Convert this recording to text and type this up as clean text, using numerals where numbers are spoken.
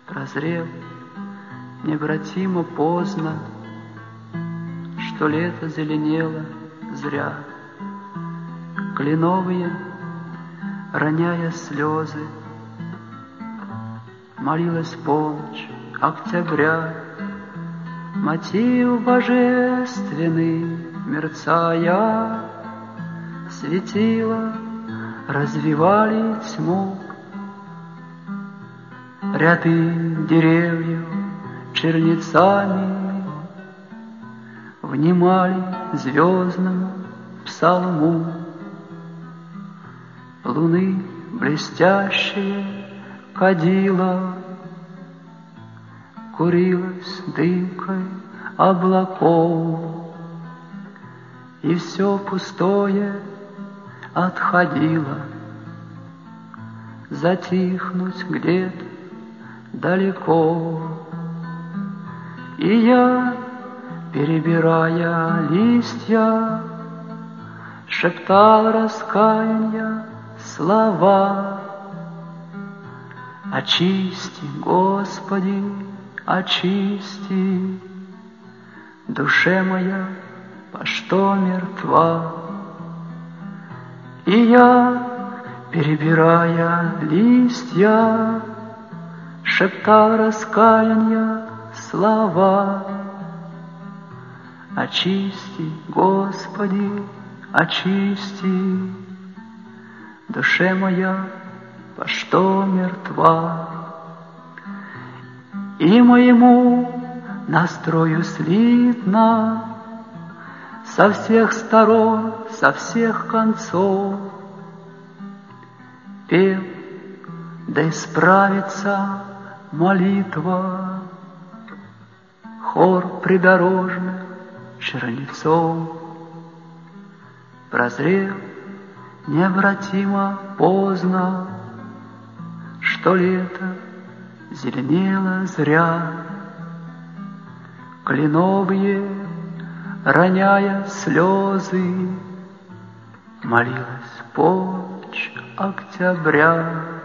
Прозрел необратимо поздно, что лето зеленело зря. Кленовые, роняя слезы, молилась полночь октября. Мотив божественный, мерцая, светила развивали тьму. Ряды деревьев чернецами внимали звездному псалму. Луны блестящее кадило курилась дымкой облаков, и все пустое отходило затихнуть где-то далеко. И я, перебирая листья, шептал раскаяния слова. Очисти, Господи, очисти, душе моя, по что мертва. И я, перебирая листья, шептал раскаяния слова. Очисти, Господи, очисти, душе моя, по что мертва. И моему настрою слитно со всех сторон, со всех концов пел, да исправится молитва, хор придорожных чернецов. Прозрел необратимо поздно, что лето зеленело зря. Кленовые, роняя слезы, молилась полночь октября.